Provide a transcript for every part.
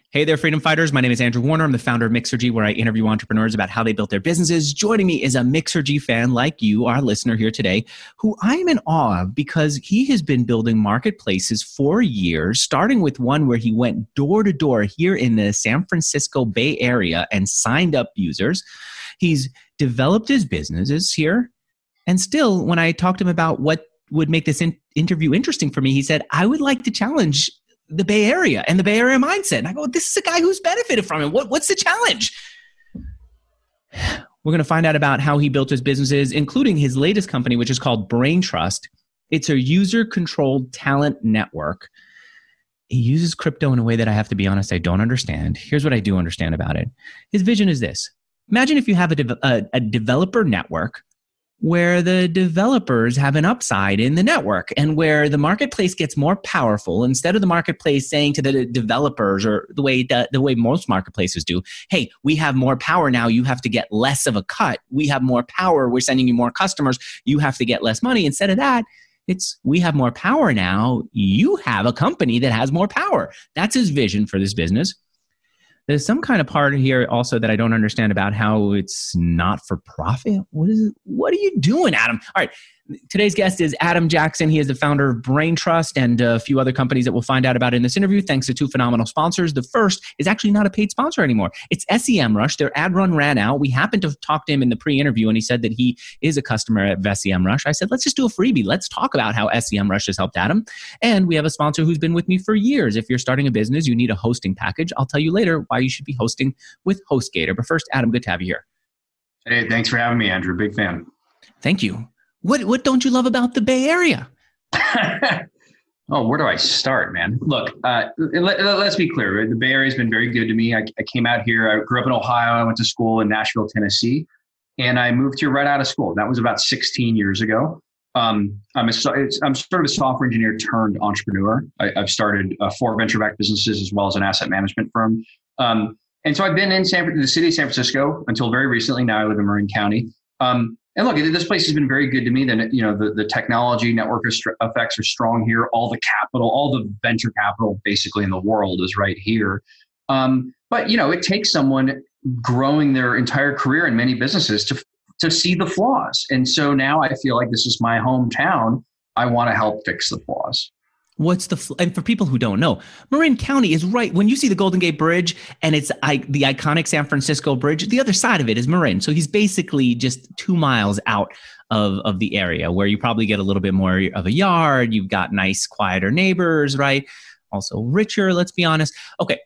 Hey there, freedom fighters. My name is Andrew Warner. I'm the founder of Mixergy, where I interview entrepreneurs about how they built their businesses. Joining me is a Mixergy fan like you, our listener here today, who I'm in awe of because he has been building marketplaces for years, starting with one where he went door to door here in the San Francisco Bay Area and signed up users. He's developed his businesses here. And still, when I talked to him about what would make this interview interesting for me, he said, I would like to challenge the Bay Area and the Bay Area mindset. And I go, this is a guy who's benefited from it. What's the challenge? We're going to find out about how he built his businesses, including his latest company, which is called Braintrust. It's a user-controlled talent network. He uses crypto in a way that I have to be honest, I don't understand. Here's what I do understand about it. His vision is this. Imagine if you have a developer network where the developers have an upside in the network and where the marketplace gets more powerful. Instead of the marketplace saying to the developers, or the way most marketplaces do, hey, we have more power now, you have to get less of a cut. We have more power, we're sending you more customers, you have to get less money. Instead of that, it's we have more power now, you have a company that has more power. That's his vision for this business. There's some kind of part here also that I don't understand about how it's not for profit. What is it? What are you doing, Adam? All right. Today's guest is Adam Jackson. He is the founder of Braintrust and a few other companies that we'll find out about in this interview, thanks to two phenomenal sponsors. The first is actually not a paid sponsor anymore. It's SEMrush. Their ad run ran out. We happened to talk to him in the pre-interview, and he said that he is a customer at SEMrush. I said, let's just do a freebie. Let's talk about how SEMrush has helped Adam. And we have a sponsor who's been with me for years. If you're starting a business, you need a hosting package. I'll tell you later why you should be hosting with HostGator. But first, Adam, good to have you here. Hey, thanks for having me, Andrew. Big fan. Thank you. What don't you love about the Bay Area? Oh, where do I start, man? Look, let's be clear. The Bay Area has been very good to me. I came out here. I grew up in Ohio. I went to school in Nashville, Tennessee, and I moved here right out of school. That was about 16 years ago. I'm sort of a software engineer turned entrepreneur. I've started 4 venture-backed businesses as well as an asset management firm. And so I've been in the city of San Francisco until very recently. Now I live in Marin County. And look, this place has been very good to me. Then, the technology network effects are strong here. All the capital, all the venture capital basically in the world is right here. But, it takes someone growing their entire career in many businesses to see the flaws. And so now I feel like this is my hometown. I want to help fix the flaws. And for people who don't know, Marin County is right. When you see the Golden Gate Bridge and it's the iconic San Francisco Bridge, the other side of it is Marin. So he's basically just 2 miles out of the area where you probably get a little bit more of a yard. You've got nice, quieter neighbors, right? Also richer, let's be honest. Okay.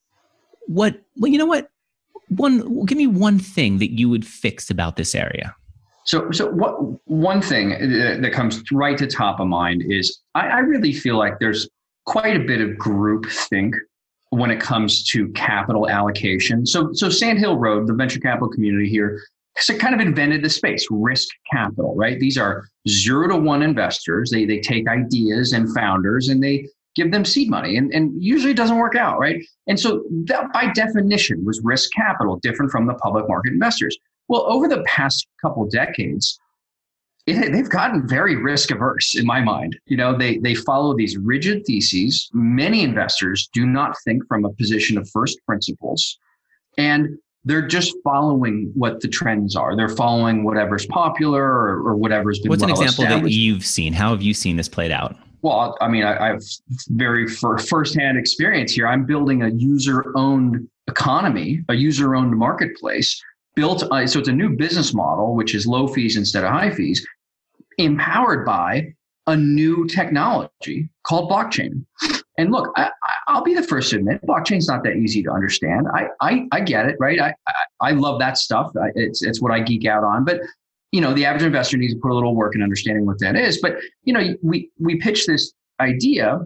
You know what? Give me one thing that you would fix about this area. So one thing that comes right to top of mind is I really feel like there's quite a bit of groupthink when it comes to capital allocation. So Sand Hill Road, the venture capital community here, has kind of invented the space, risk capital, right? These are 0 to 1 investors. They take ideas and founders and they give them seed money, and usually it doesn't work out, right? And so that by definition was risk capital, different from the public market investors. Well, over the past couple decades, they've gotten very risk averse in my mind. They follow these rigid theses. Many investors do not think from a position of first principles, and they're just following what the trends are. They're following whatever's popular or whatever's been. What's an example that you've seen? How have you seen this played out? Well, I mean, I have very firsthand experience here. I'm building a user-owned economy, a user-owned marketplace. So it's a new business model, which is low fees instead of high fees, empowered by a new technology called blockchain. And look, I'll be the first to admit, blockchain's not that easy to understand. I get it, right? I love that stuff. It's what I geek out on. But, the average investor needs to put a little work in understanding what that is. But, we pitch this idea,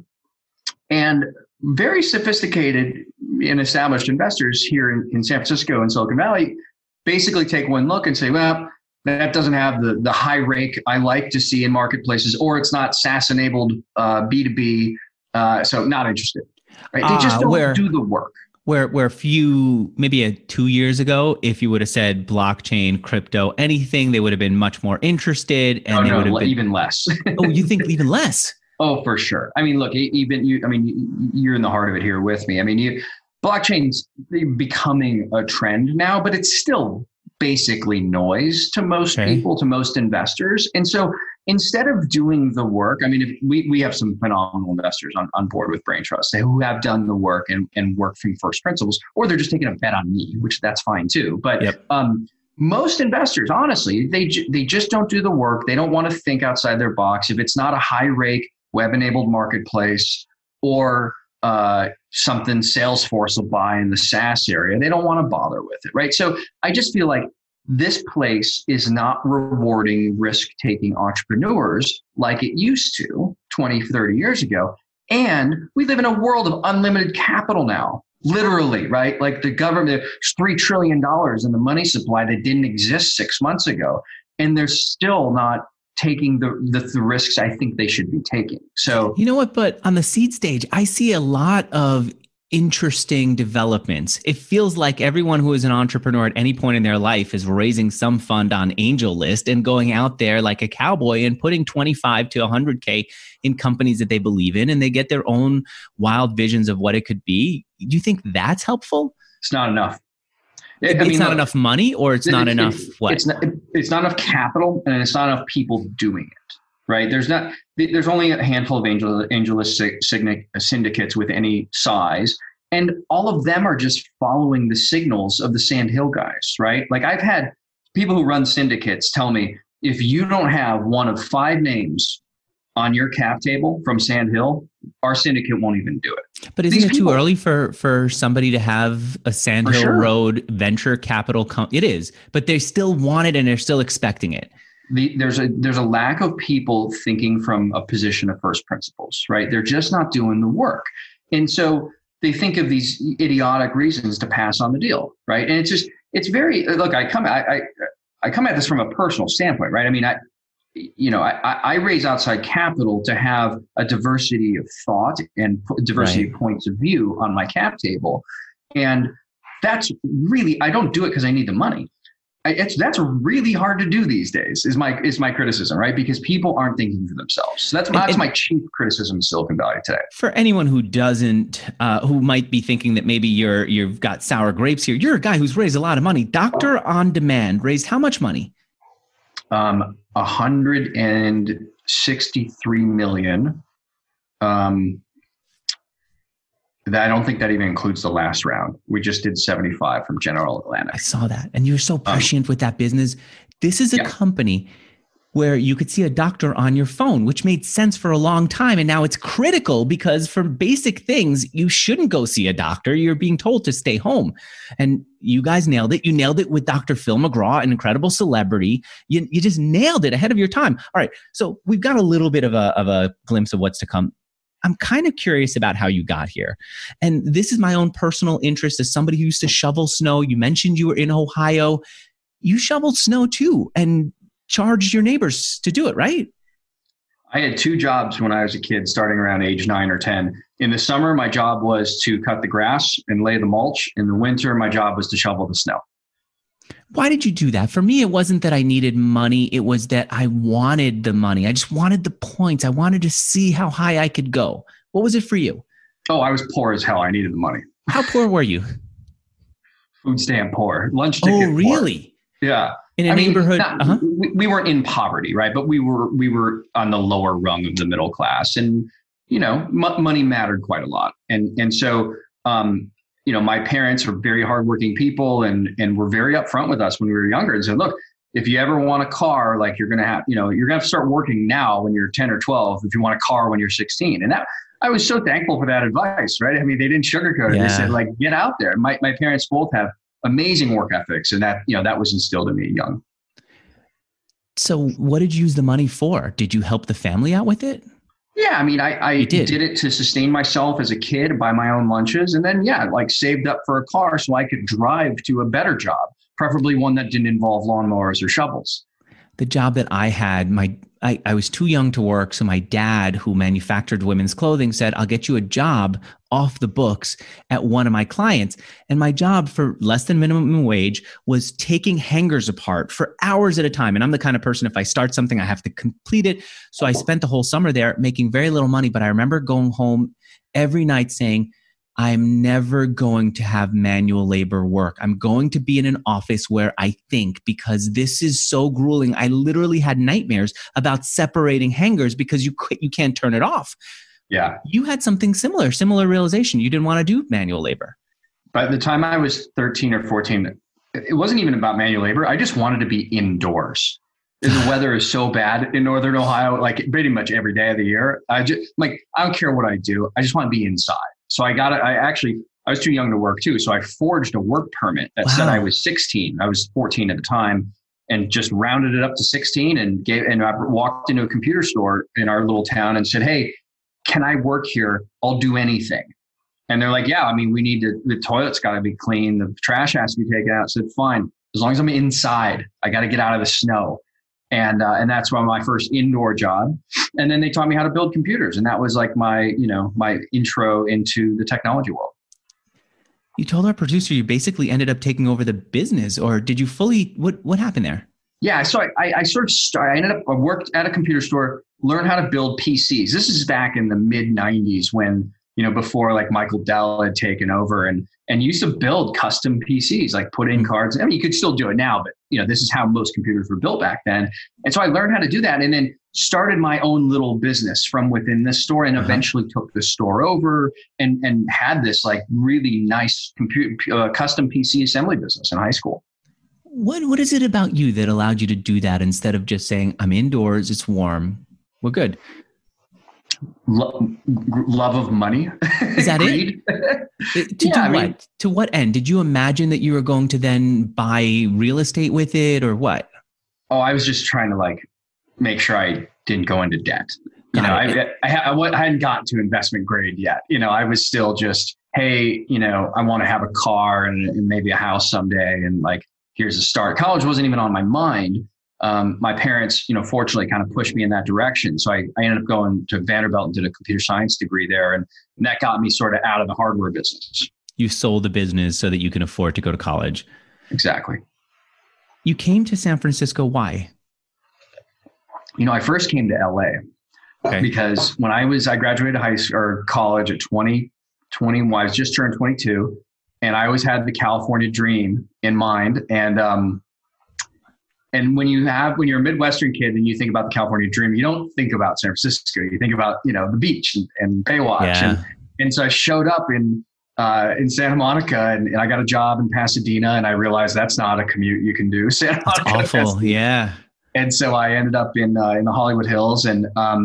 and very sophisticated and established investors here in San Francisco and Silicon Valley basically take one look and say, well, that doesn't have the high rake I like to see in marketplaces, or it's not SaaS-enabled B2B, so not interested. Right? They just don't do the work. Where maybe 2 years ago, if you would have said blockchain, crypto, anything, they would have been much more interested, and they would have been even less. Oh, you think even less? Oh, for sure. I mean, look, you're in the heart of it here with me. I mean, blockchain's becoming a trend now, but it's still basically noise to most people, to most investors. And so instead of doing the work, I mean, if we have some phenomenal investors on board with Brain Trust who have done the work and work from first principles, or they're just taking a bet on me, which that's fine too. But most investors, honestly, they just don't do the work. They don't want to think outside their box. If it's not a high rake web-enabled marketplace or something Salesforce will buy in the SaaS area, they don't want to bother with it, right? So I just feel like this place is not rewarding risk-taking entrepreneurs like it used to 20, 30 years ago. And we live in a world of unlimited capital now, literally, right? Like the government, there's $3 trillion in the money supply that didn't exist 6 months ago. And they're still not taking the risks I think they should be taking. So, you know what, but on the seed stage, I see a lot of interesting developments. It feels like everyone who is an entrepreneur at any point in their life is raising some fund on AngelList and going out there like a cowboy and putting 25 to 100K in companies that they believe in, and they get their own wild visions of what it could be. Do you think that's helpful? It's not enough. It's not enough money, or it's not enough what? It's not enough capital, and it's not enough people doing it, right? There's only a handful of AngelList syndicates with any size, and all of them are just following the signals of the Sand Hill guys, right? Like I've had people who run syndicates tell me, if you don't have one of 5 names on your cap table from Sand Hill, our syndicate won't even do it. But isn't it too early for somebody to have a Sand Hill Road venture capital? It is, but they still want it and they're still expecting it. There's a lack of people thinking from a position of first principles, right? They're just not doing the work. And so they think of these idiotic reasons to pass on the deal, right? And it's very, look, I come at this from a personal standpoint, right? I mean, I raise outside capital to have a diversity of thought and diversity of points of view on my cap table. And that's really, I don't do it because I need the money. That's really hard to do these days is my criticism, right? Because people aren't thinking for themselves. So that's my chief criticism of Silicon Valley today. For anyone who doesn't, who might be thinking that maybe you've got sour grapes here, you're a guy who's raised a lot of money. Doctor on Demand raised how much money? 163 million. I don't think that even includes the last round. We just did 75 from General Atlantic. I saw that. And you're so prescient with that business. This is a company where you could see a doctor on your phone, which made sense for a long time. And now it's critical because for basic things, you shouldn't go see a doctor. You're being told to stay home. And you guys nailed it. You nailed it with Dr. Phil McGraw, an incredible celebrity. You just nailed it ahead of your time. All right. So we've got a little bit of a glimpse of what's to come. I'm kind of curious about how you got here. And this is my own personal interest as somebody who used to shovel snow. You mentioned you were in Ohio. You shoveled snow too and charged your neighbors to do it, right? I had 2 jobs when I was a kid, starting around age 9 or 10. In the summer, my job was to cut the grass and lay the mulch. In the winter, my job was to shovel the snow. Why did you do that? For me, it wasn't that I needed money. It was that I wanted the money. I just wanted the points. I wanted to see how high I could go. What was it for you? Oh, I was poor as hell. I needed the money. How poor were you? Food stamp poor. Lunch ticket poor. Oh, really? Yeah. In a neighborhood? We weren't in poverty, right? But we were on the lower rung of the middle class. And, money mattered quite a lot. And so, my parents were very hardworking people and were very upfront with us when we were younger and said, look, if you ever want a car, like you're going to have to start working now when you're 10 or 12, if you want a car when you're 16. And that, I was so thankful for that advice, right? I mean, they didn't sugarcoat it. They said, like, get out there. My parents both have amazing work ethics. And that, that was instilled in me young. So what did you use the money for? Did you help the family out with it? Yeah, I mean, I did it to sustain myself as a kid, buy my own lunches, and then, saved up for a car so I could drive to a better job, preferably one that didn't involve lawnmowers or shovels. The job that I had, I was too young to work. So my dad, who manufactured women's clothing, said, I'll get you a job off the books at one of my clients. And my job for less than minimum wage was taking hangers apart for hours at a time. And I'm the kind of person, if I start something, I have to complete it. So I spent the whole summer there making very little money. But I remember going home every night saying, I'm never going to have manual labor work. I'm going to be in an office where I think, because this is so grueling. I literally had nightmares about separating hangers because you can't turn it off. Yeah. You had something similar realization. You didn't want to do manual labor. By the time I was 13 or 14, it wasn't even about manual labor. I just wanted to be indoors. The weather is so bad in Northern Ohio, like pretty much every day of the year. I don't care what I do. I just want to be inside. So I was too young to work too. So I forged a work permit that said I was 16. I was 14 at the time, and just rounded it up to 16 and I walked into a computer store in our little town and said, "Hey, can I work here? I'll do anything." And they're like, "Yeah, I mean, the toilet's got to be clean. The trash has to be taken out." I said, "Fine. As long as I'm inside, I got to get out of the snow." And that's my first indoor job. And then they taught me how to build computers. And that was like my intro into the technology world. You told our producer you basically ended up taking over the business, or did you fully, what happened there? Yeah. So I worked at a computer store, learned how to build PCs. This is back in the mid 90s when, before like Michael Dell had taken over and used to build custom PCs, like put in cards. I mean, you could still do it now, but this is how most computers were built back then. And so I learned how to do that and then started my own little business from within this store and eventually took the store over and had this like really nice custom PC assembly business in high school. What is it about you that allowed you to do that instead of just saying, I'm indoors, it's warm, we're good? Love of money. Is that it? To what end? Did you imagine that you were going to then buy real estate with it or what? Oh, I was just trying to like make sure I didn't go into debt. I hadn't gotten to investment grade yet. I was still just, hey, I want to have a car and maybe a house someday. And like, here's a start. College wasn't even on my mind. My parents, fortunately kind of pushed me in that direction. So I ended up going to Vanderbilt and did a computer science degree there. And that got me sort of out of the hardware business. You sold the business so that you can afford to go to college. Exactly. You came to San Francisco. Why? I first came to LA because when I graduated high school or college at 21, I was just turned 22 and I always had the California dream in mind. And when you're a Midwestern kid and you think about the California dream, you don't think about San Francisco. You think about, the beach and Baywatch. Yeah. And so I showed up in Santa Monica and I got a job in Pasadena and I realized that's not a commute you can do. Santa Monica. That's awful. Yeah. And so I ended up in the Hollywood Hills and,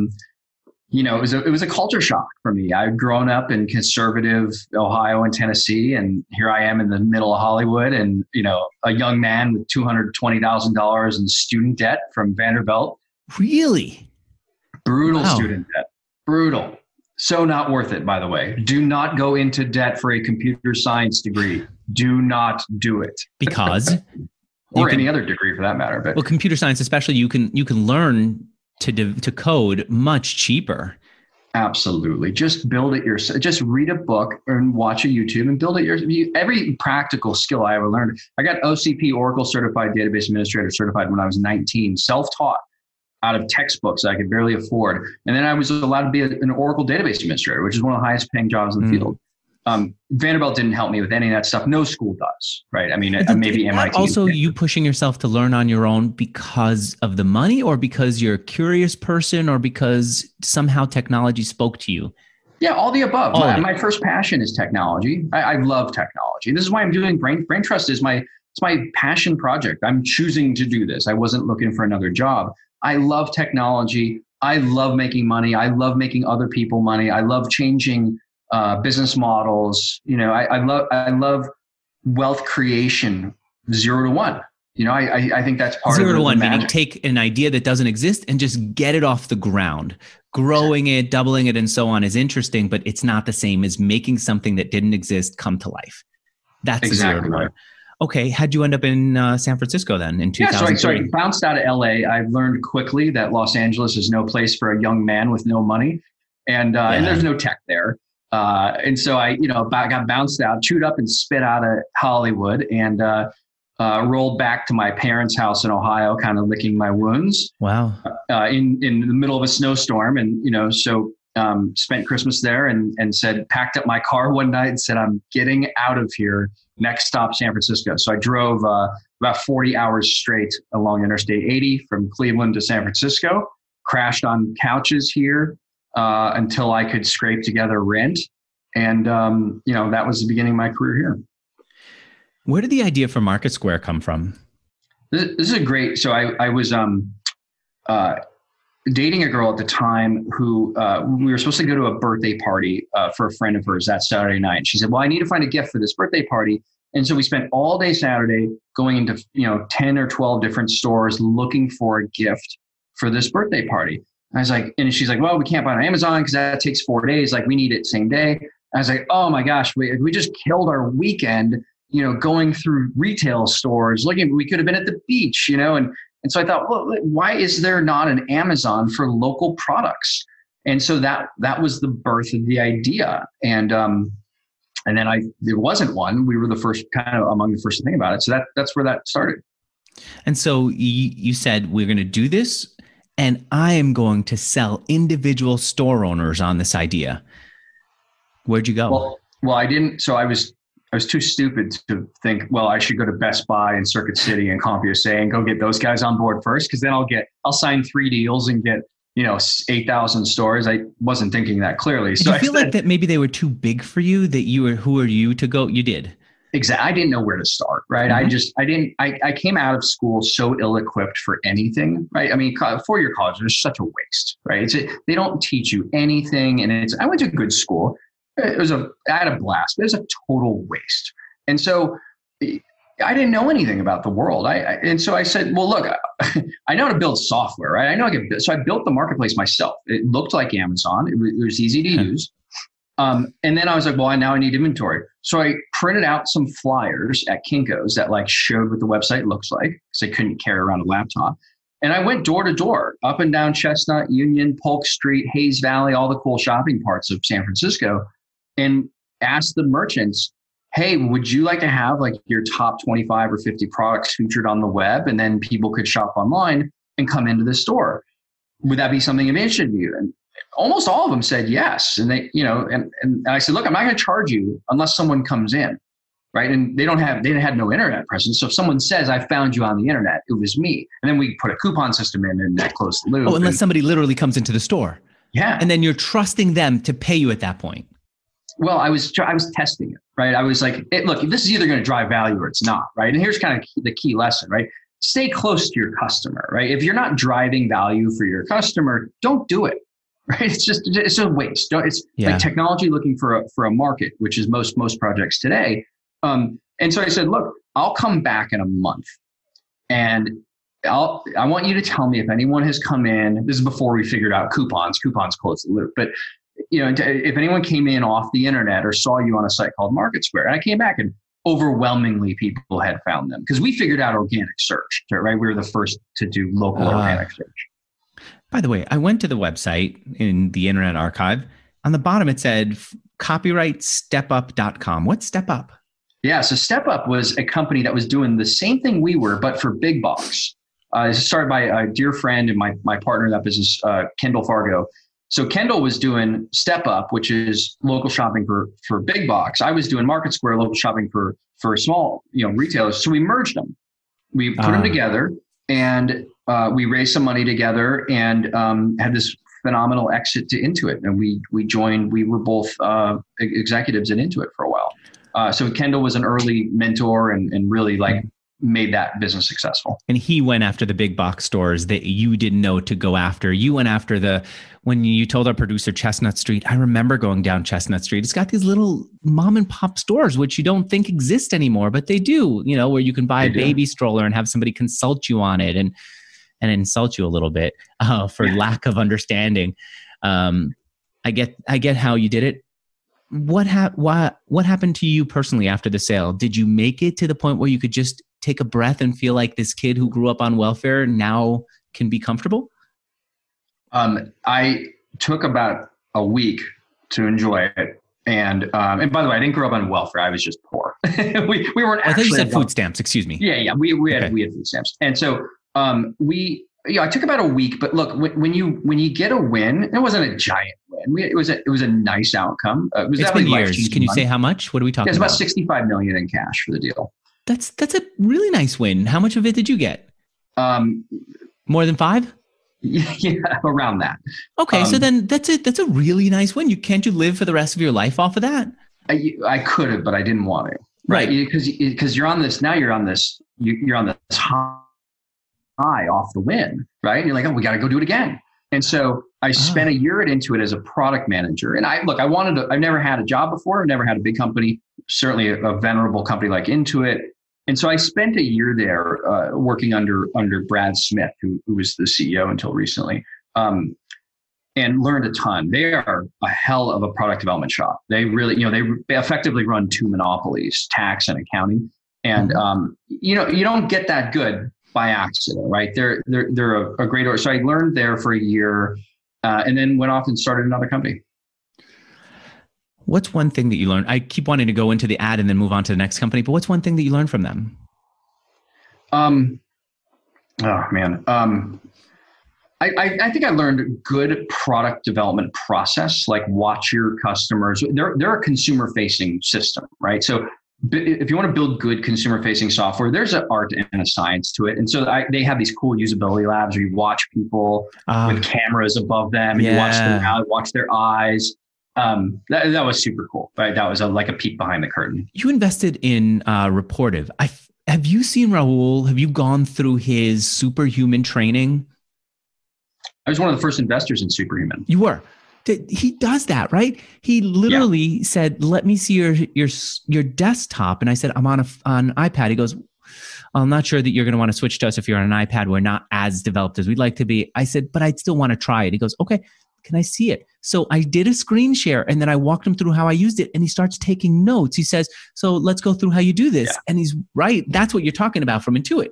it was a culture shock for me. I'd grown up in conservative Ohio and Tennessee, and here I am in the middle of Hollywood and, a young man with $220,000 in student debt from Vanderbilt. Really? Brutal student debt. Brutal. So not worth it, by the way. Do not go into debt for a computer science degree. Do not do it. Because? Or any other degree for that matter. But well, computer science, especially, you can learn to code much cheaper. Absolutely. Just build it yourself. Just read a book and watch a YouTube and build it yourself. Every practical skill I ever learned. I got OCP, Oracle Certified Database Administrator certified when I was 19, self-taught out of textbooks I could barely afford. And then I was allowed to be an Oracle Database Administrator, which is one of the highest paying jobs in the field. Vanderbilt didn't help me with any of that stuff. No school does, right? I mean, maybe MIT. Also, you pushing yourself to learn on your own because of the money, or because you're a curious person, or because somehow technology spoke to you? Yeah, all the above. My first passion is technology. I love technology. This is why I'm doing Brain Trust. It's my passion project. I'm choosing to do this. I wasn't looking for another job. I love technology. I love making money. I love making other people money. I love changing business models. I love wealth creation 0 to 1. I think that's part 0 of 0 to 1, magic. meaning take an idea that doesn't exist and just get it off the ground. Growing it, doubling it, and so on is interesting, but it's not the same as making something that didn't exist come to life. That's exactly 0 to 1. right. Okay, how'd you end up in San Francisco then in 2003? So I bounced out of LA. I learned quickly that Los Angeles is no place for a young man with no money, and there's no tech there. And so I, got bounced out, chewed up and spit out of Hollywood and rolled back to my parents' house in Ohio, kind of licking my wounds. Wow. In the middle of a snowstorm. And, so spent Christmas there and said, packed up my car one night and said, I'm getting out of here. Next stop, San Francisco. So I drove about 40 hours straight along Interstate 80 from Cleveland to San Francisco, crashed on couches here until I could scrape together rent. And, that was the beginning of my career here. Where did the idea for Market Square come from? This is a great, so I was dating a girl at the time who we were supposed to go to a birthday party for a friend of hers that Saturday night. And she said, well, I need to find a gift for this birthday party. And so we spent all day Saturday going into 10 or 12 different stores looking for a gift for this birthday party. I was like, and she's like, well, we can't buy it on Amazon because that takes 4 days. Like, we need it same day. I was like, oh my gosh, we just killed our weekend, going through retail stores, looking, we could have been at the beach, and so I thought, well, why is there not an Amazon for local products? And so that was the birth of the idea. And then there wasn't one. We were the first, kind of among the first to think about it. So that's where that started. And so you said, we're going to do this, and I am going to sell individual store owners on this idea. Where'd you go? Well, I didn't. So I was too stupid to think, well, I should go to Best Buy and Circuit City and CompUSA and go get those guys on board first. Cause then I'll sign 3 deals and get, 8,000 stores. I wasn't thinking that clearly. So did you feel like that maybe they were too big for you, that who are you to go? You did. Exactly. I didn't know where to start. Right. Mm-hmm. I came out of school so ill-equipped for anything. Right. I mean, 4-year college is such a waste, right? They don't teach you anything. And I went to a good school. I had a blast, but it was a total waste. And so I didn't know anything about the world. And so I said, well, look, I know how to build software, right? I know I can. So I built the marketplace myself. It looked like Amazon. It was easy to use. And then I was like, well, now I need inventory. So I printed out some flyers at Kinko's that showed what the website looks like, because I couldn't carry around a laptop. And I went door to door, up and down Chestnut, Union, Polk Street, Hayes Valley, all the cool shopping parts of San Francisco, and asked the merchants, hey, would you like to have your top 25 or 50 products featured on the web, and then people could shop online and come into the store? Would that be something of interest to you? And almost all of them said yes. And they, and I said, look, I'm not going to charge you unless someone comes in, right? And they had no internet presence. So if someone says, I found you on the internet, it was me. And then we put a coupon system in, and that closed the loop. Oh, unless somebody literally comes into the store. Yeah. And then you're trusting them to pay you at that point. Well, I was testing it, right? I was like, look, this is either going to drive value or it's not, right? And here's kind of the key lesson, right? Stay close to your customer, right? If you're not driving value for your customer, don't do it, right? It's a waste. It's like technology looking for a market, which is most projects today. And so I said, look, I'll come back in a month, and I want you to tell me if anyone has come in. This is before we figured out coupons. Coupons closed the loop, but if anyone came in off the internet or saw you on a site called Market Square. And I came back, and overwhelmingly people had found them, because we figured out organic search, right? We were the first to do local organic search. By the way, I went to the website in the Internet Archive. On the bottom, it said copyright stepup.com. What's StepUp? Yeah. So StepUp was a company that was doing the same thing we were, but for big box. This is started by a dear friend and my partner in that business, Kendall Fargo. So Kendall was doing StepUp, which is local shopping for big box. I was doing Market Square, local shopping for small, retailers. So we merged them. We put them together, and we raised some money together, and had this phenomenal exit to Intuit. And we joined. We were both executives at Intuit for a while. So Kendall was an early mentor and really made that business successful. And he went after the big box stores that you didn't know to go after. You went after when you told our producer Chestnut Street, I remember going down Chestnut Street. It's got these little mom and pop stores, which you don't think exist anymore, but they do, where you can buy a baby stroller and have somebody consult you on it and insult you a little bit for lack of understanding. I get how you did it. What happened to you personally after the sale? Did you make it to the point where you could just take a breath and feel like this kid who grew up on welfare now can be comfortable? I took about a week to enjoy it. And by the way, I didn't grow up on welfare. I was just poor. we weren't actually. I thought you said food stamps. Excuse me. Yeah. We had food stamps. And so I took about a week, but look, when you get a win, it wasn't a giant win. win. It was a nice outcome. It's been years. Can you say how much? What are we talking about? It's about 65 million in cash for the deal. That's a really nice win. How much of it did you get? More than 5? Yeah, around that. Okay, so then that's a really nice win. Can't you live for the rest of your life off of that? I could have, but I didn't want to. Right. Because you're on this high off the win, right? And you're like, oh, we got to go do it again. And so I spent a year into it as a product manager. And I've never had a job before. I've never had a big company, certainly a venerable company like Intuit. And so I spent a year there working under Brad Smith, who was the CEO until recently, and learned a ton. They are a hell of a product development shop. They really, they effectively run 2 monopolies, tax and accounting. And, you don't get that good by accident, right? They're a great org. So I learned there for a year and then went off and started another company. What's one thing that you learned? I keep wanting to go into the ad and then move on to the next company, but what's one thing that you learned from them? I think I learned a good product development process, like watch your customers. They're a consumer facing system, right? So if you want to build good consumer facing software, there's an art and a science to it. And so they have these cool usability labs where you watch people with cameras above them and you watch their eyes. That was super cool, right? That was like a peek behind the curtain. You invested in Rapportive. Have you seen Rahul? Have you gone through his Superhuman training? I was one of the first investors in Superhuman. You were. He does that, right? He literally said, "Let me see your desktop," and I said, "I'm on iPad." He goes, "I'm not sure that you're going to want to switch to us if you're on an iPad. We're not as developed as we'd like to be." I said, "But I'd still want to try it." He goes, "Okay, can I see it?" So I did a screen share and then I walked him through how I used it and he starts taking notes. He says, "So let's go through how you do this." Yeah. And he's right. That's what you're talking about from Intuit.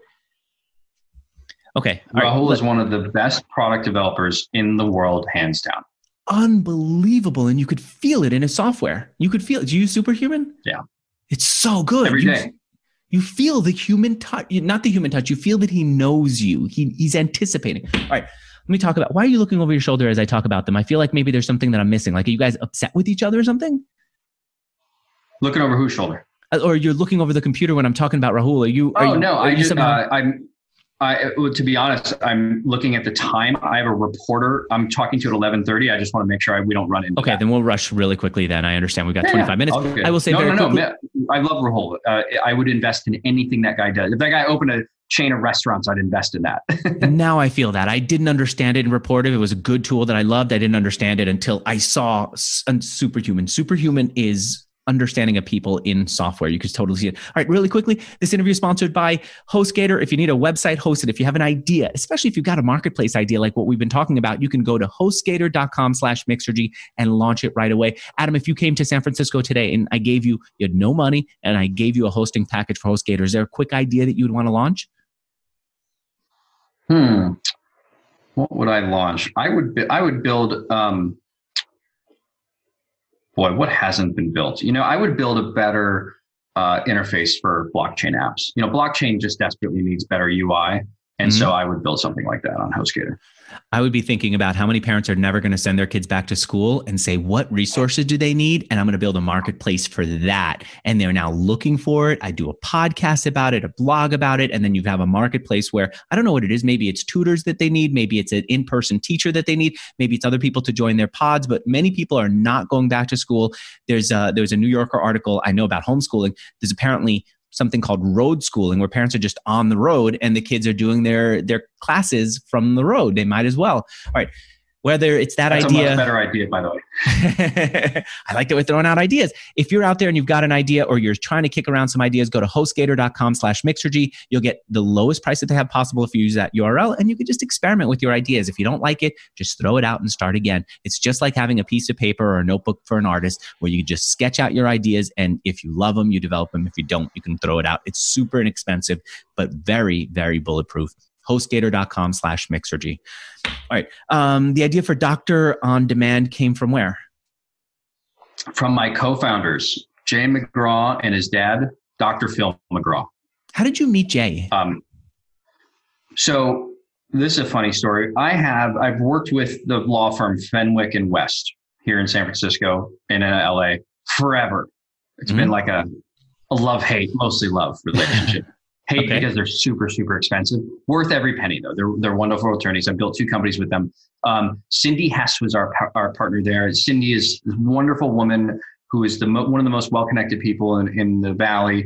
Okay. Rahul is one of the best product developers in the world, hands down. Unbelievable. And you could feel it in his software. You could feel it. Do you use Superhuman? Yeah. It's so good. Every day. You feel the human touch, not the human touch. You feel that he knows you. He's anticipating. All right. Let me talk about, why are you looking over your shoulder as I talk about them? I feel like maybe there's something that I'm missing. Like, are you guys upset with each other or something? Looking over whose shoulder? Or you're looking over the computer when I'm talking about Rahul. To be honest, I'm looking at the time. I have a reporter. I'm talking to at 11:30. I just want to make sure we don't run into that. Then we'll rush really quickly then. I understand we've got 25 minutes. I will say quickly. I love Rahul. I would invest in anything that guy does. If that guy opened a chain of restaurants, I'd invest in that. And now I feel that. I didn't understand it in Rapportive. It was a good tool that I loved. I didn't understand it until I saw Superhuman. Superhuman is understanding of people in software. You could totally see it. All right, really quickly, this interview is sponsored by HostGator. If you need a website hosted, if you have an idea, especially if you've got a marketplace idea like what we've been talking about, you can go to hostgator.com/Mixergy and launch it right away. Adam, if you came to San Francisco today and you had no money and I gave you a hosting package for HostGator, is there a quick idea that you would want to launch? What would I launch? I would build, what hasn't been built? I would build a better interface for blockchain apps. Blockchain just desperately needs better UI. And so I would build something like that on HostGator. I would be thinking about how many parents are never going to send their kids back to school and say, what resources do they need? And I'm going to build a marketplace for that. And they're now looking for it. I do a podcast about it, a blog about it. And then you have a marketplace where I don't know what it is. Maybe it's tutors that they need. Maybe it's an in-person teacher that they need. Maybe it's other people to join their pods, but many people are not going back to school. There was a New Yorker article I know about homeschooling. There's apparently something called road schooling where parents are just on the road and the kids are doing their classes from the road. They might as well. All right. Whether it's That's idea. That's a much better idea, by the way. I like that we're throwing out ideas. If you're out there and you've got an idea or you're trying to kick around some ideas, go to hostgator.com/Mixergy. You'll get the lowest price that they have possible if you use that URL, and you can just experiment with your ideas. If you don't like it, just throw it out and start again. It's just like having a piece of paper or a notebook for an artist where you just sketch out your ideas, and if you love them, you develop them. If you don't, you can throw it out. It's super inexpensive, but very, very bulletproof. hostgator.com/Mixergy. All right. The idea for Doctor on Demand came from where? From my co-founders, Jay McGraw and his dad, Dr. Phil McGraw. How did you meet Jay? So this is a funny story. I've worked with the law firm Fenwick and West here in San Francisco and in LA forever. It's been like a love-hate, mostly love relationship. Hate because they're super, super expensive. Worth every penny though. They're wonderful attorneys. I built 2 companies with them. Cindy Hess was our partner there. Cindy is this wonderful woman who is one of the most well-connected people in the Valley.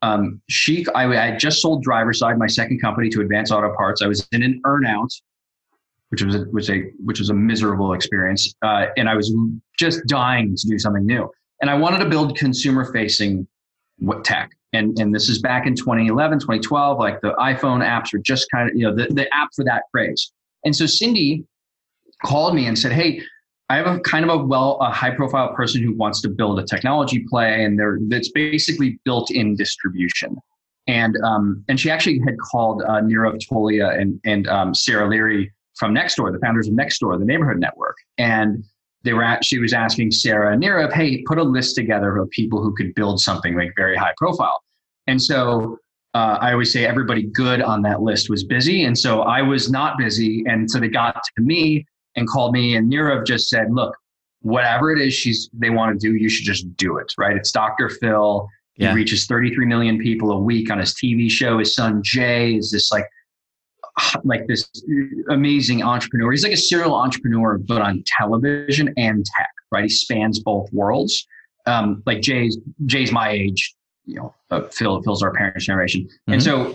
I just sold Driverside, my second company, to Advance Auto Parts. I was in an earnout, which was a miserable experience, and I was just dying to do something new. And I wanted to build consumer-facing tech. And this is back in 2011, 2012, like the iPhone apps were just kind of, the app for that craze. And so Cindy called me and said, hey, I have a high profile person who wants to build a technology play, and that's basically built in distribution. And she actually had called Nirav Tolia and Sarah Leary from Nextdoor, the founders of Nextdoor, the neighborhood network. And she was asking Sarah and Nirav, hey, put a list together of people who could build something like very high profile. And so I always say everybody good on that list was busy. And so I was not busy. And so they got to me and called me, and Nirav just said, look, whatever it is they want to do, you should just do it, right? It's Dr. Phil. He reaches 33 million people a week on his TV show. His son, Jay, is this like this amazing entrepreneur. He's like a serial entrepreneur, but on television and tech, right? He spans both worlds. Like Jay's my age, Phil's our parents' generation. And so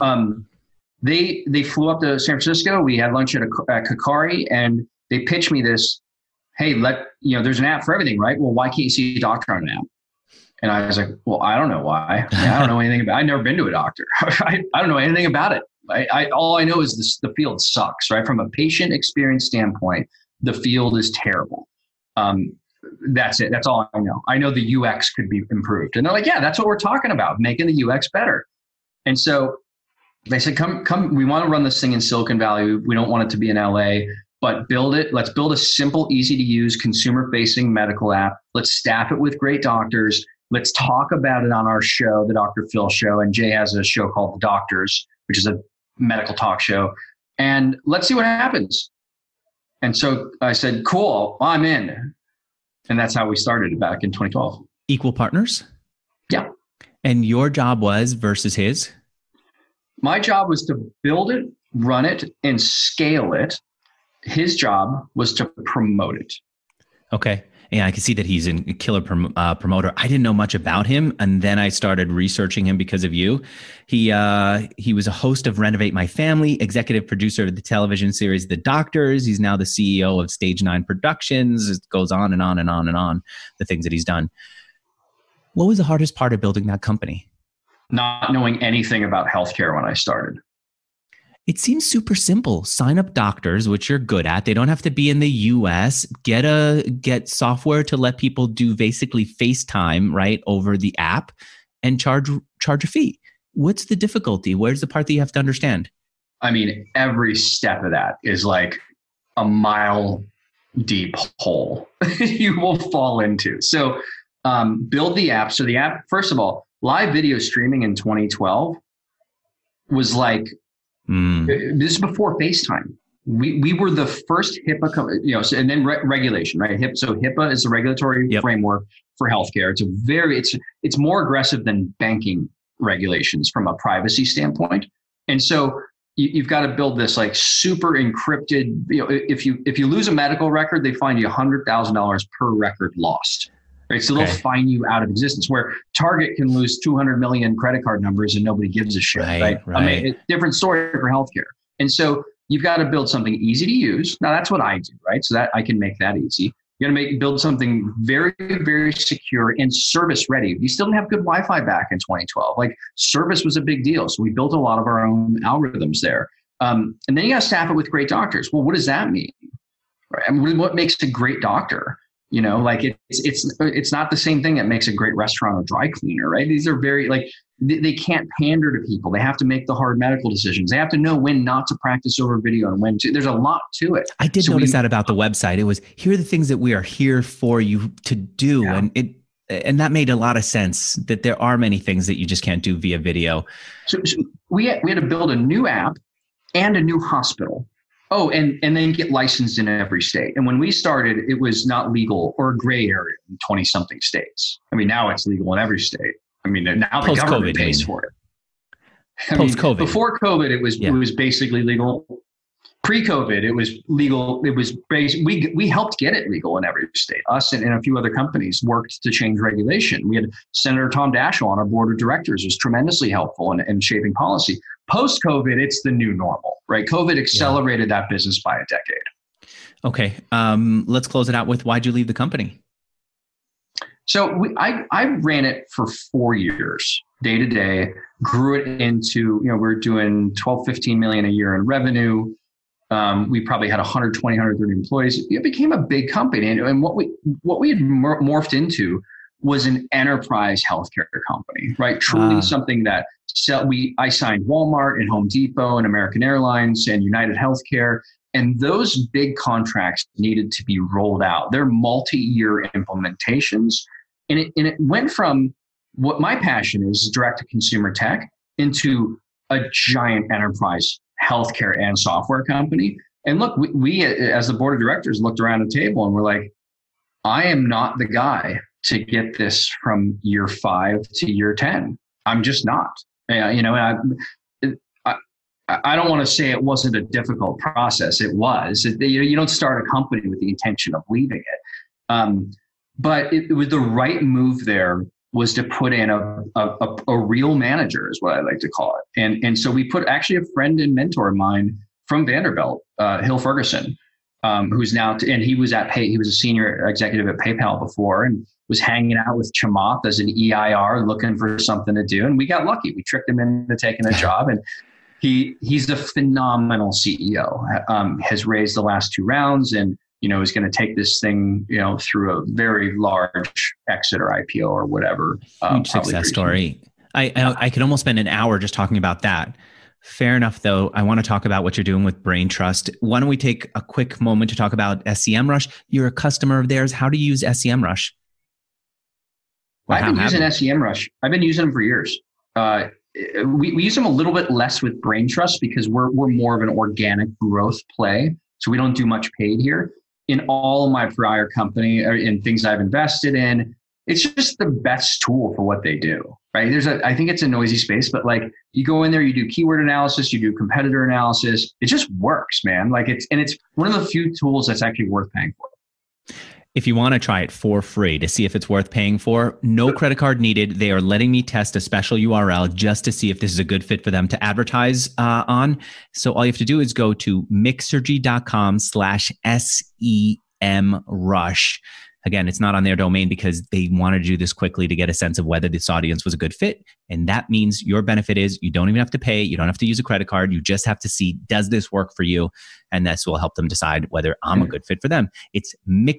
they flew up to San Francisco. We had lunch at Kakari, and they pitched me this, hey, there's an app for everything, right? Well, why can't you see a doctor on an app? And I was like, well, I don't know why. I don't know anything about it. I've never been to a doctor. I don't know anything about it. All I know is the field sucks, right? From a patient experience standpoint, the field is terrible. That's it. That's all I know. I know the UX could be improved. And they're like, yeah, that's what we're talking about, making the UX better. And so they said, come, we want to run this thing in Silicon Valley. We don't want it to be in LA, but build it. Let's build a simple, easy to use, consumer-facing medical app. Let's staff it with great doctors. Let's talk about it on our show, the Dr. Phil show. And Jay has a show called The Doctors, which is a medical talk show. And let's see what happens. And so I said, cool, I'm in. And that's how we started back in 2012. Equal partners? Yeah. And your job was versus his? My job was to build it, run it, and scale it. His job was to promote it. Okay. Yeah, I can see that he's a killer promoter. I didn't know much about him, and then I started researching him because of you. He was a host of Renovate My Family, executive producer of the television series The Doctors. He's now the CEO of Stage 9 Productions. It goes on and on and on and on, the things that he's done. What was the hardest part of building that company? Not knowing anything about healthcare when I started. It seems super simple. Sign up doctors, which you're good at. They don't have to be in the US. Get software to let people do basically FaceTime, right, over the app, and charge a fee. What's the difficulty? Where's the part that you have to understand? I mean, every step of that is like a mile deep hole you will fall into. So build the app. So the app, first of all, live video streaming in 2012 was like, this is before FaceTime. We were the first HIPAA, and then regulation, right? So HIPAA is the regulatory framework for healthcare. It's more aggressive than banking regulations from a privacy standpoint. And so you've got to build this like super encrypted. If you lose a medical record, they fine you $100,000 per record lost. Right? So they'll fine you out of existence, where Target can lose 200 million credit card numbers and nobody gives a shit. Right? I mean, it's a different story for healthcare. And so you've got to build something easy to use. Now that's what I do, right? So that I can make that easy. You got to build something very, very secure and service ready. We still didn't have good Wi-Fi back in 2012. Like service was a big deal. So we built a lot of our own algorithms there. And then you got to staff it with great doctors. Well, what does that mean? Right? I mean, what makes a great doctor? Like it's not the same thing that makes a great restaurant or dry cleaner, right? These are very they can't pander to people. They have to make the hard medical decisions. They have to know when not to practice over video and when to. There's a lot to it. I did notice that about the website. It was, here are the things that we are here for you to do. Yeah. And that made a lot of sense, that there are many things that you just can't do via video. So we had to build a new app and a new hospital Oh, and then get licensed in every state. And when we started, it was not legal or a gray area in 20 something states. I mean, now it's legal in every state. I mean, now the government pays for it. Post-COVID. Before COVID, it was basically legal. Pre-COVID, it was legal. It was we helped get it legal in every state. Us and a few other companies worked to change regulation. We had Senator Tom Daschle on our board of directors, was tremendously helpful in shaping policy. Post-COVID, it's the new normal, right? COVID accelerated that business by a decade. Okay, let's close it out with, why'd you leave the company? So I ran it for 4 years, day to day, grew it into, we're doing 12, 15 million a year in revenue. We probably had 120, 130 employees. It became a big company. And what we had morphed into was an enterprise healthcare company, right? Truly something that I signed Walmart and Home Depot and American Airlines and United Healthcare. And those big contracts needed to be rolled out. They're multi-year implementations. And it went from what my passion is, direct-to-consumer tech, into a giant enterprise healthcare and software company. And look, we as the board of directors looked around the table and we're like, I am not the guy to get this from year 5 to year 10. I'm just not. I don't want to say it wasn't a difficult process. It was. You don't start a company with the intention of leaving it. But it was the right move there was to put in a real manager, is what I like to call it. And so we put actually a friend and mentor of mine from Vanderbilt, Hill Ferguson, who's now, and he was he was a senior executive at PayPal before and was hanging out with Chamath as an EIR looking for something to do. And we got lucky. We tricked him into taking a job, and he's a phenomenal CEO, has raised the last 2 rounds and, is going to take this thing, through a very large exit or IPO or whatever. Huge success story. I could almost spend an hour just talking about that. Fair enough, though. I want to talk about what you're doing with BrainTrust. Why don't we take a quick moment to talk about SEMrush? You're a customer of theirs. How do you use SEMrush? I've been using SEMrush. I've been using them for years. We use them a little bit less with BrainTrust because we're more of an organic growth play. So we don't do much paid here. In all of my prior company or in things I've invested in, it's just the best tool for what they do, right? I think it's a noisy space, but like you go in there, you do keyword analysis, you do competitor analysis. It just works, man. It's one of the few tools that's actually worth paying for. If you want to try it for free to see if it's worth paying for, no credit card needed. They are letting me test a special URL just to see if this is a good fit for them to advertise on. So all you have to do is go to mixergy.com/SEMrush. Again, it's not on their domain because they wanted to do this quickly to get a sense of whether this audience was a good fit. And that means your benefit is you don't even have to pay. You don't have to use a credit card. You just have to see, does this work for you? And this will help them decide whether I'm a good fit for them. It's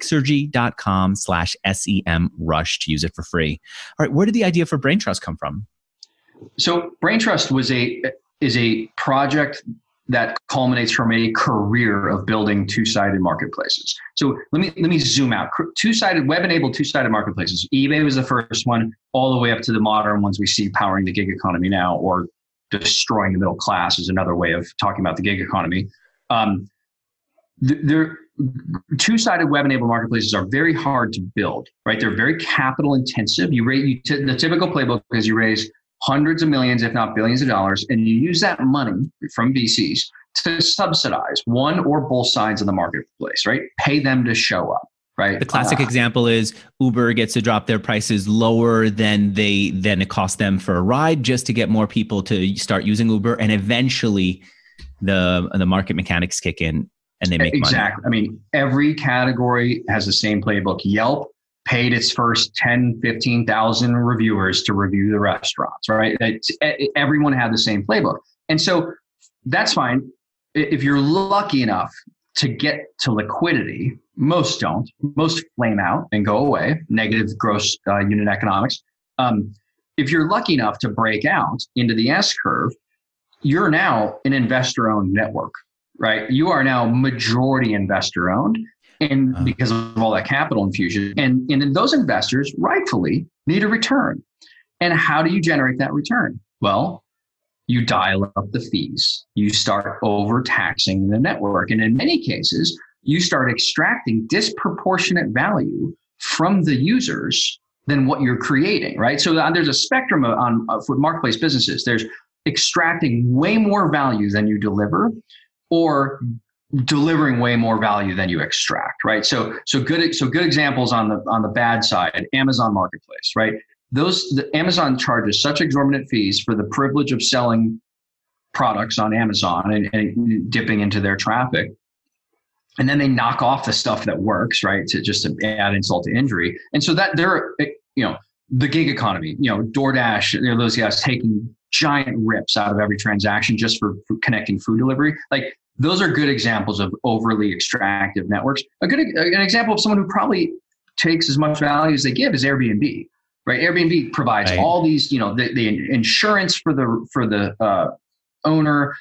mixergy.com/SEMrush to use it for free. All right. Where did the idea for BrainTrust come from? So BrainTrust is a project that culminates from a career of building two-sided marketplaces. So let me zoom out. Web-enabled two-sided marketplaces. eBay was the first one, all the way up to the modern ones we see powering the gig economy now, or destroying the middle class is another way of talking about the gig economy. Two-sided web-enabled marketplaces are very hard to build, right? They're very capital intensive. The typical playbook is you raise hundreds of millions, if not billions of dollars, and you use that money from VCs to subsidize one or both sides of the marketplace, right? Pay them to show up, right? The classic example is Uber gets to drop their prices lower than it costs them for a ride just to get more people to start using Uber, and eventually the market mechanics kick in and they make money. Exactly. I mean, every category has the same playbook. Yelp paid its first 10, 15,000 reviewers to review the restaurants, right? Everyone had the same playbook. And so that's fine. If you're lucky enough to get to liquidity, most don't. Most flame out and go away, negative gross unit economics. If you're lucky enough to break out into the S-curve, you're now an investor-owned network, right? You are now majority investor-owned. And because of all that capital infusion, and those investors rightfully need a return. And how do you generate that return? Well, you dial up the fees, you start overtaxing the network. And in many cases, you start extracting disproportionate value from the users than what you're creating, right? So there's a spectrum for marketplace businesses. There's extracting way more value than you deliver, or delivering way more value than you extract, right? So good examples on the bad side, Amazon Marketplace, right? Amazon charges such exorbitant fees for the privilege of selling products on Amazon and dipping into their traffic. And then they knock off the stuff that works, right? To add insult to injury. And so that they're, the gig economy, DoorDash, those guys taking giant rips out of every transaction just for connecting food delivery. Like, those are good examples of overly extractive networks. An example of someone who probably takes as much value as they give is Airbnb, right? Airbnb provides all these, the insurance for the owner,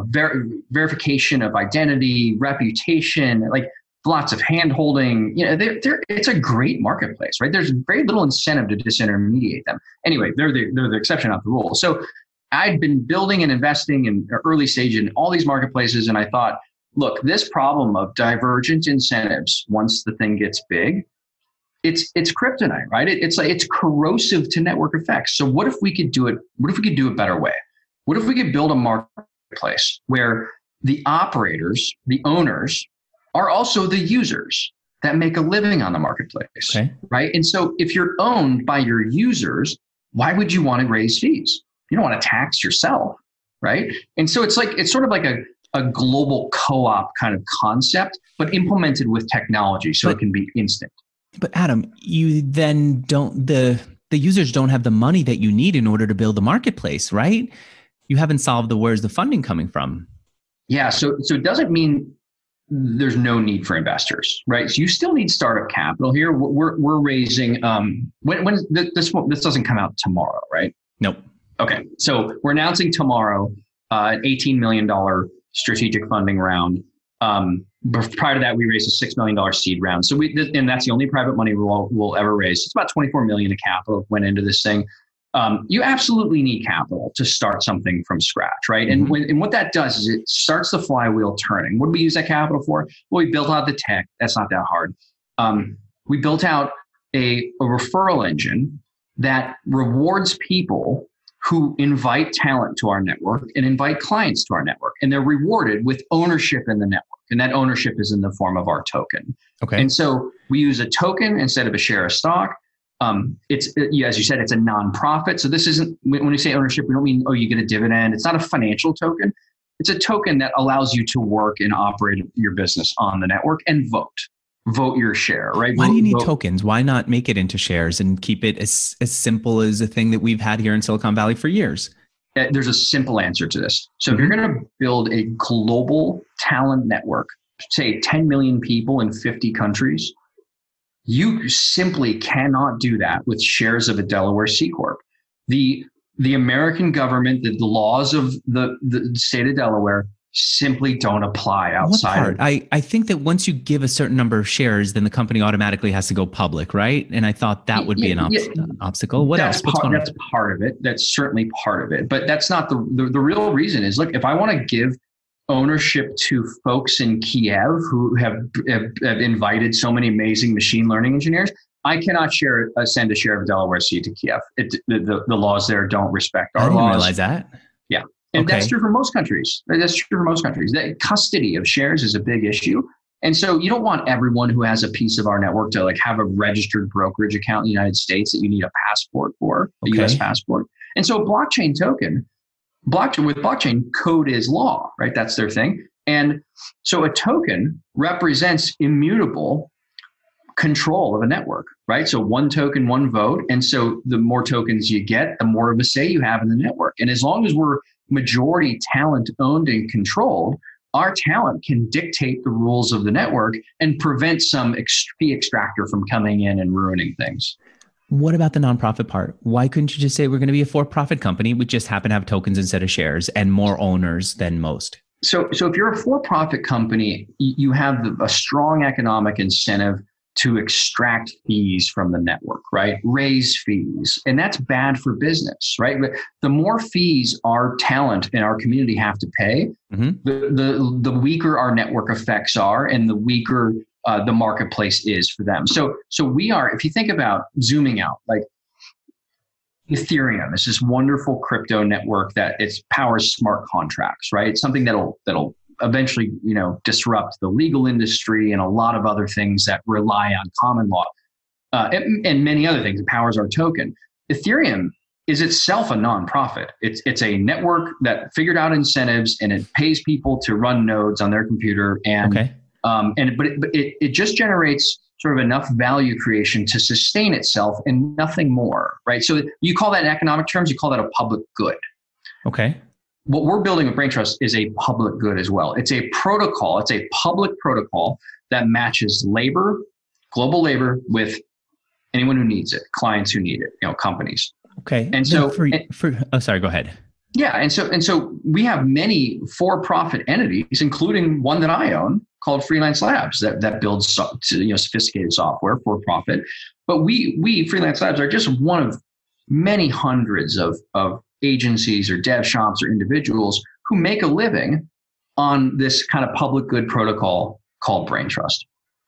verification of identity, reputation, like lots of hand-holding. It's a great marketplace, right? There's very little incentive to disintermediate them. Anyway, they're the exception, not the rule. So I'd been building and investing in early stage in all these marketplaces, and I thought, look, this problem of divergent incentives, once the thing gets big, it's kryptonite, right? It's corrosive to network effects. So what if we could do it? What if we could do a better way? What if we could build a marketplace where the operators, the owners, are also the users that make a living on the marketplace, right? And so if you're owned by your users, why would you want to raise fees? You don't want to tax yourself, right? And so it's sort of like a global co-op kind of concept, but implemented with technology so it can be instant. But Adam, you then the users don't have the money that you need in order to build the marketplace, right? You haven't solved where's the funding coming from. Yeah. So it doesn't mean there's no need for investors, right? So you still need startup capital here. We're raising, this doesn't come out tomorrow, right? Nope. Okay, so we're announcing tomorrow an $18 million strategic funding round. Prior to that, we raised a $6 million seed round. So and that's the only private money we'll ever raise. It's about $24 million of capital went into this thing. You absolutely need capital to start something from scratch, right? Mm-hmm. And what that does is it starts the flywheel turning. What do we use that capital for? Well, we built out the tech. That's not that hard. We built out a referral engine that rewards people who invite talent to our network and invite clients to our network. And they're rewarded with ownership in the network. And that ownership is in the form of our token. Okay. And so we use a token instead of a share of stock. As you said, it's a nonprofit. So this isn't, when we say ownership, we don't mean, you get a dividend. It's not a financial token. It's a token that allows you to work and operate your business on the network and vote your share, right? Why do you need tokens? Why not make it into shares and keep it as simple as a thing that we've had here in Silicon Valley for years? There's a simple answer to this. So if you're going to build a global talent network, say 10 million people in 50 countries, you simply cannot do that with shares of a Delaware C Corp. The American government, the laws of the state of Delaware simply don't apply outside. I think that once you give a certain number of shares, then the company automatically has to go public, right? And I thought that would be an obstacle. What else? That's part of it. That's certainly part of it. But that's not the real reason is, look, if I want to give ownership to folks in Kiev who have invited so many amazing machine learning engineers, I cannot send a share of Delaware C to Kiev. The laws there don't respect our laws. I didn't realize that. Yeah. And that's true for most countries. The custody of shares is a big issue. And so you don't want everyone who has a piece of our network to have a registered brokerage account in the United States that you need a passport for, a US passport. And so a blockchain token, with blockchain, code is law, right? That's their thing. And so a token represents immutable control of a network, right? So one token, one vote. And so the more tokens you get, the more of a say you have in the network. And as long as we're majority talent owned and controlled, our talent can dictate the rules of the network and prevent some fee extractor from coming in and ruining things. What about the nonprofit part? Why couldn't you just say we're going to be a for-profit company? We just happen to have tokens instead of shares and more owners than most. So if you're a for-profit company, you have a strong economic incentive to extract fees from the network, right? Raise fees. And that's bad for business, right? But the more fees our talent in our community have to pay, the weaker our network effects are and the weaker the marketplace is for them. So we are, if you think about zooming out, like Ethereum is this wonderful crypto network that it powers smart contracts, right? It's something that'll eventually, disrupt the legal industry and a lot of other things that rely on common law and many other things. It powers our token. Ethereum is itself a nonprofit. It's a network that figured out incentives and it pays people to run nodes on their computer but it just generates sort of enough value creation to sustain itself and nothing more, right? So you call that in economic terms, you call that a public good. Okay. What we're building with BrainTrust is a public good as well. It's a protocol. It's a public protocol that matches labor, global labor, with anyone who needs it, clients who need it, companies. Okay. And so, sorry, go ahead. Yeah, and so we have many for-profit entities, including one that I own called Freelance Labs that builds sophisticated software for profit. But we Freelance Labs are just one of many hundreds of agencies or dev shops or individuals who make a living on this kind of public good protocol called BrainTrust.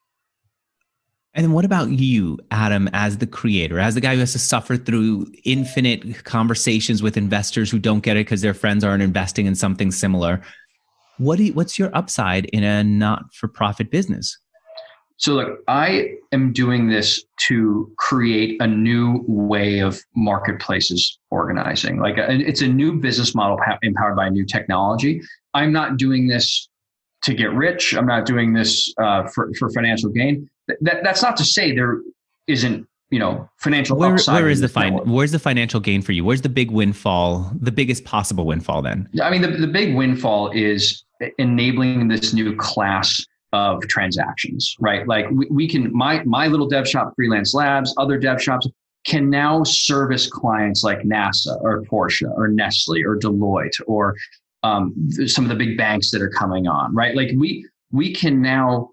And what about you, Adam, as the creator, as the guy who has to suffer through infinite conversations with investors who don't get it because their friends aren't investing in something similar? What's your upside in a not-for-profit business? So look, I am doing this to create a new way of marketplaces organizing. It's a new business model empowered by new technology. I'm not doing this to get rich. I'm not doing this for financial gain. That's not to say there isn't, financial upside. Where's the financial gain for you? Where's the big windfall, the biggest possible windfall then? I mean, the big windfall is enabling this new class of transactions, right? Like we can, my little dev shop, Freelance Labs, other dev shops can now service clients like NASA or Porsche or Nestle or Deloitte or some of the big banks that are coming on, right? Like we can now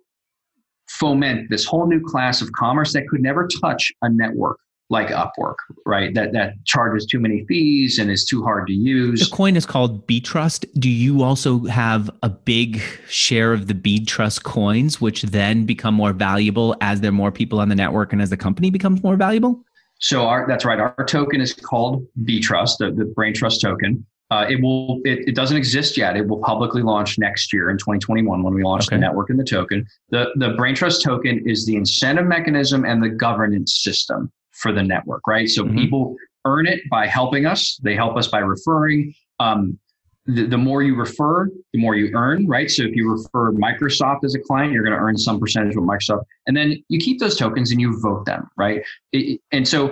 foment this whole new class of commerce that could never touch a network like Upwork, right? That charges too many fees and is too hard to use. The coin is called BTrust. Do you also have a big share of the BTrust coins, which then become more valuable as there are more people on the network and as the company becomes more valuable? So that's right. Our token is called BTrust, the BrainTrust token. It doesn't exist yet. It will publicly launch next year in 2021 when we launch the network and the token. The BrainTrust token is the incentive mechanism and the governance system for the network, right? So people earn it by helping us. They help us by referring. The more you refer, the more you earn, right? So if you refer Microsoft as a client, you're going to earn some percentage with Microsoft. And then you keep those tokens and you vote them, right? And so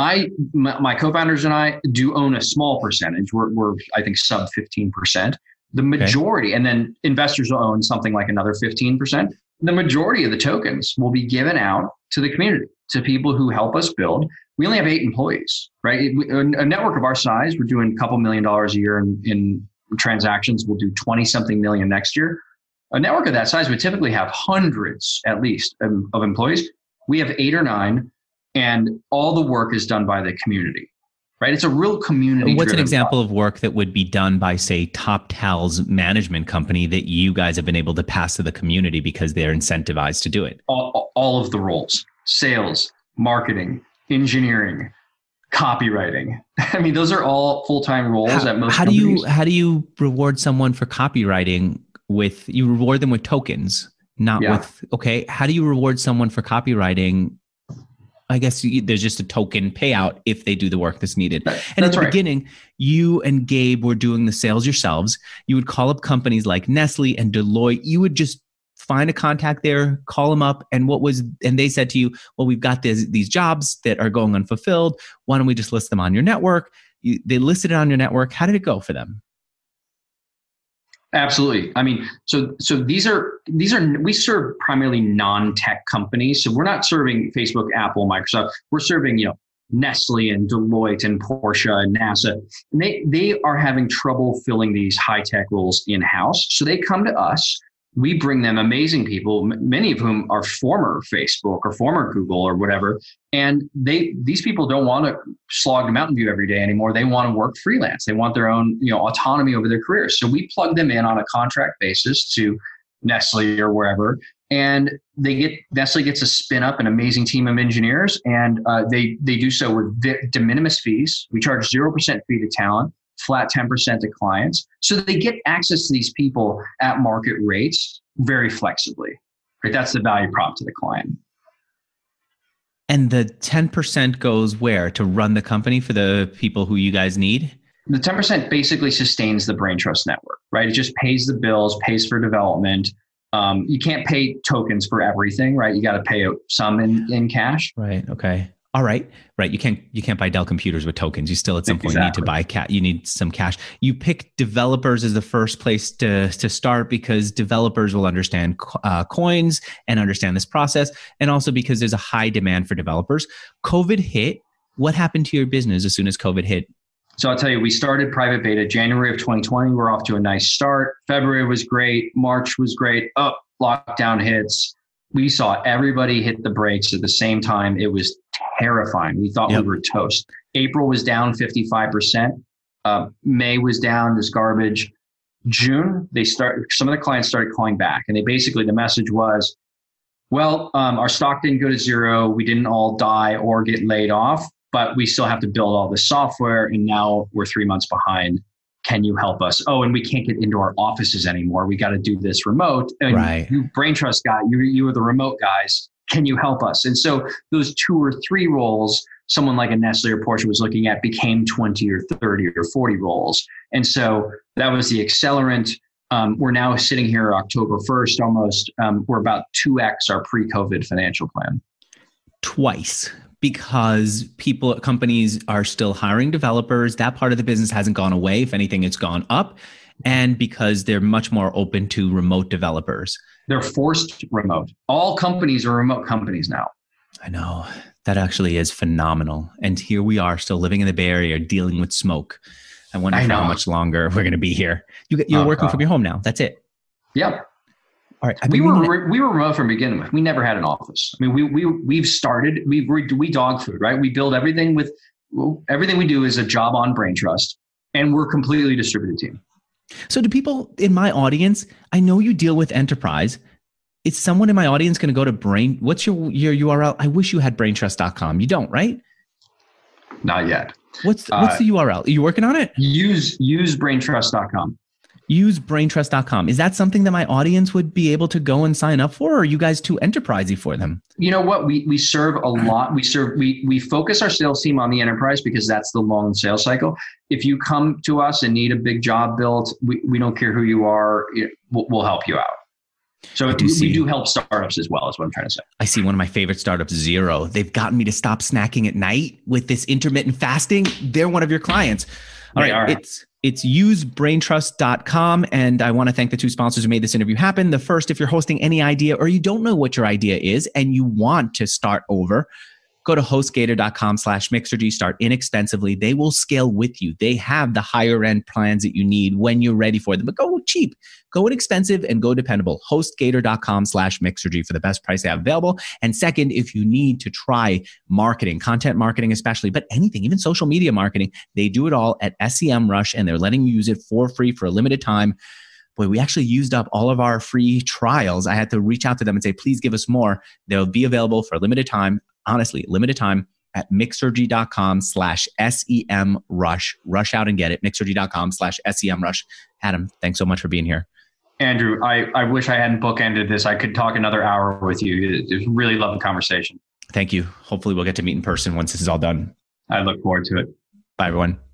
my co-founders and I do own a small percentage. We're I think sub 15%. The majority, and then investors will own something like another 15%. The majority of the tokens will be given out to the community, to people who help us build. We only have 8 employees, right? A network of our size, we're doing a couple $1 million a year in transactions. We'll do 20 something million next year. A network of that size would typically have hundreds at least of employees. We have 8 or 9, and all the work is done by the community, right? It's a real community. What's an example of work that would be done by, say, TopTal's management company that you guys have been able to pass to the community because they're incentivized to do it? All of the roles: sales, marketing, engineering, copywriting. I mean, those are all full-time roles at most companies. How do you reward someone for copywriting you reward them with tokens, not with, how do you reward someone for copywriting? I guess there's just a token payout if they do the work that's needed. And at the beginning, you and Gabe were doing the sales yourselves. You would call up companies like Nestle and Deloitte. You would just find a contact there, call them up, and they said to you, well, we've got these jobs that are going unfulfilled. Why don't we just list them on your network? They listed it on your network. How did it go for them? Absolutely. I mean, so these are we serve primarily non-tech companies. So we're not serving Facebook, Apple, Microsoft. We're serving, Nestle and Deloitte and Porsche and NASA. And they are having trouble filling these high-tech roles in-house. So they come to us. we bring them amazing people, many of whom are former Facebook or former Google or whatever. And these people don't want to slog to Mountain View every day anymore. They want to work freelance. They want their own, autonomy over their careers. So we plug them in on a contract basis to Nestle or wherever. And Nestle gets to spin up an amazing team of engineers, and they do so with de minimis fees. We charge 0% fee to talent, flat 10% to clients. So that they get access to these people at market rates very flexibly. Right? That's the value prop to the client. And the 10% goes where? To run the company for the people who you guys need? The 10% basically sustains the BrainTrust network, right? It just pays the bills, pays for development. You can't pay tokens for everything, right? You got to pay some in cash. Right. Okay. All right. Right. You can't buy Dell computers with tokens. You still at some point need to buy you need some cash. You pick developers as the first place to start because developers will understand coins and understand this process. And also because there's a high demand for developers. COVID hit. What happened to your business as soon as COVID hit? So I'll tell you, we started private beta January of 2020. We're off to a nice start. February was great. March was great. Lockdown hits. We saw everybody hit the brakes at the same time. It was terrifying. We thought we were toast. April was down 55%. May was down, this garbage. June, some of the clients started calling back, and the message was, well, our stock didn't go to zero. We didn't all die or get laid off, but we still have to build all this software, and now we're 3 months behind. Can you help us? Oh, and we can't get into our offices anymore. We got to do this remote. And right. You BrainTrust guy, you were the remote guys. Can you help us? And so those 2 or 3 roles, someone like a Nestle or Porsche was looking at, became 20 or 30 or 40 roles. And so that was the accelerant. We're now sitting here October 1st almost. We're about 2x our pre-COVID financial plan. Twice. Because companies are still hiring developers. That part of the business hasn't gone away. If anything, it's gone up. And because they're much more open to remote developers. They're forced remote. All companies are remote companies now. I know. That actually is phenomenal. And here we are still living in the Bay Area dealing with smoke. I wonder how much longer we're going to be here. You're working from your home now. That's it. Yep. All right. We were remote from beginning with. We never had an office. I mean, we dog food, right? We build everything we do is a job on BrainTrust, and we're a completely distributed team. So do people in my audience, I know you deal with enterprise. Is someone in my audience going to go to what's your URL? I wish you had braintrust.com. You don't, right? Not yet. What's the URL? Are you working on it? Use braintrust.com. Use braintrust.com. Is that something that my audience would be able to go and sign up for, or are you guys too enterprisey for them? You know what? We serve a lot. We focus our sales team on the enterprise because that's the long sales cycle. If you come to us and need a big job built, we don't care who you are. We'll help you out. So we do help startups as well, is what I'm trying to say. I see one of my favorite startups, Xero. They've gotten me to stop snacking at night with this intermittent fasting. They're one of your clients. All right. It's usebraintrust.com. And I want to thank the 2 sponsors who made this interview happen. The first, if you're hosting any idea or you don't know what your idea is and you want to start over, go to hostgator.com/Mixergy. Start inexpensively. They will scale with you. They have the higher end plans that you need when you're ready for them. But go cheap, go inexpensive, and go dependable. Hostgator.com/Mixergy for the best price they have available. And second, if you need to try marketing, content marketing especially, but anything, even social media marketing, they do it all at SEMrush, and they're letting you use it for free for a limited time. Boy, we actually used up all of our free trials. I had to reach out to them and say, please give us more. They'll be available for a limited time. Honestly, limited time at Mixergy.com/SEMrush. Rush out and get it. Mixergy.com/SEMrush. Adam, thanks so much for being here. Andrew, I wish I hadn't bookended this. I could talk another hour with you. Really love the conversation. Thank you. Hopefully we'll get to meet in person once this is all done. I look forward to it. Bye, everyone.